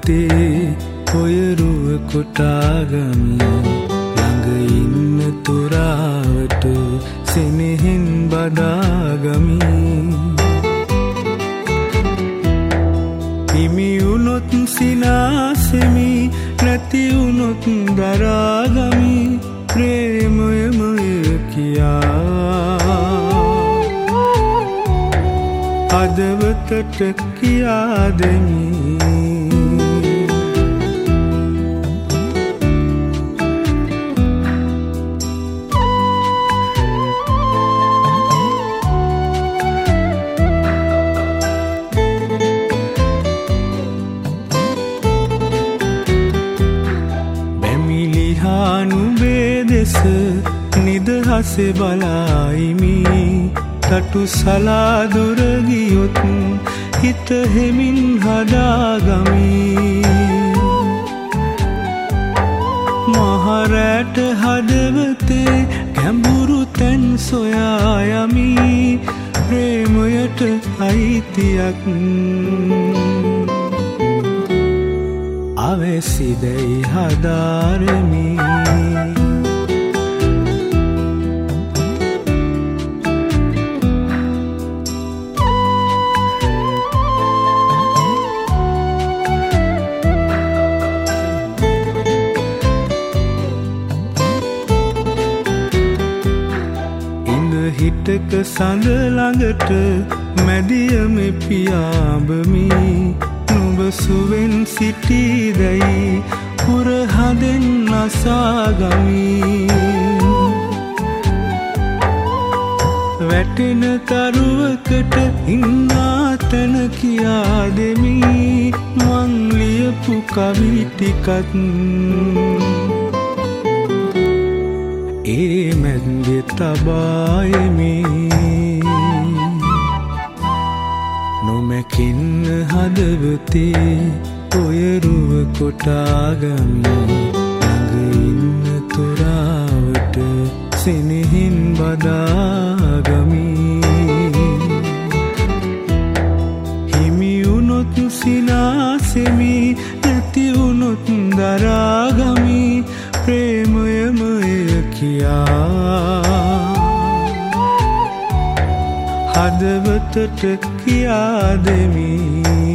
හදවතේ ඔය රුව කොටාගමි ළඟ ඉන්න තුරාවට සෙනෙහෙන් බදාගමි හිමි වුණොත් සිනාසෙමි නැති වුණොත් දරාගමි ප්‍රේමයමය කියා හදවතට කියා දෙමි නිදහසේ බලායිමි තටු සලාදුර ගියොත් හිත හෙමින් හදාගමි මහරැට හදවතේ ගැඹුරු තැන් සොයා යමි ප්‍රේමයට අයිතියක් අවැසිදැයි හදාරමි හිටක සඳ ළඟට මැදියම පියාඹමි නුඹ සුවෙන් සිටීදැයි පුරහදෙන් අසාගමි වැටෙන තරුවකට ඉන්නා තැන කියා දෙමි මං ලියපු කවි ටිකත් ඒ මැද්දේ තබායමි නොමැකෙන්න හදවතේ ඔය රුව කොටාගමි ළඟ ඉන්න තුරාවට සෙනෙහින් බදාගමි හිමි වුණොත් සිනාසෙමි නැති වුණොත් දරාගමි ප්‍රේමයමය කියා හදවතට කියා දෙමි